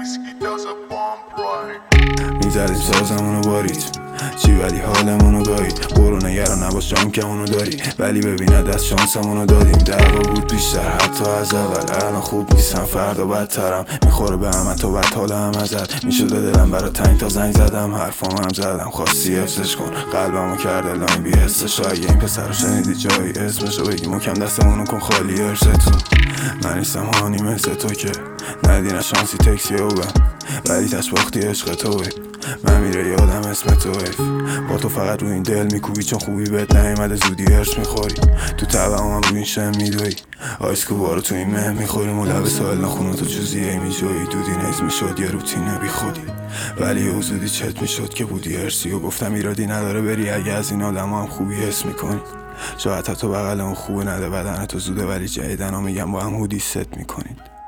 میزدیم سازمونو بارید چی ولی حالمونو گاهید. برو نگران نباش جام که اونو داری، ولی ببیند از شانسمونو دادیم. دعوا بود بیشتر حتی از اول، الان خوب نیستم فردا بدترم. میخوره به همه تو بد حالم ازت، میشده دلم برا تنگ تا زنگ زدم. حرفام هم زدم خواستی حفظش کن، قلبمو کرده لاین بی حسش. اگه این پسرو شنیدی جایی اسمشو بگی محکم دستمونو کن خالی ارستون. من نیستم هانی مثل تو که ندی نه شانسی تکسی او ولی تشباختی عشق توی. من میره یادم اسم توی، با تو فقط رو این دل میکوبی چون خوبی بهت نیومده زودی ارس میخوری. تو تبعم هم رو این شم میدوی، آیسکو بارو تو این مهم میخوریم و لب سایل نخونه تو جوزیه میجوی. دودی نیز میشد یه روتینه بی خودی، ولی او زودی چت میشد که بودی ارسی. و گفتم ایرادی نداره بری اگه از این آدم هم خوبی حس میکنی. شاید حتی بغل اون خوبه نده بدن تو زوده، ولی جدیدن ها میگم با هم هودی ست میکنید.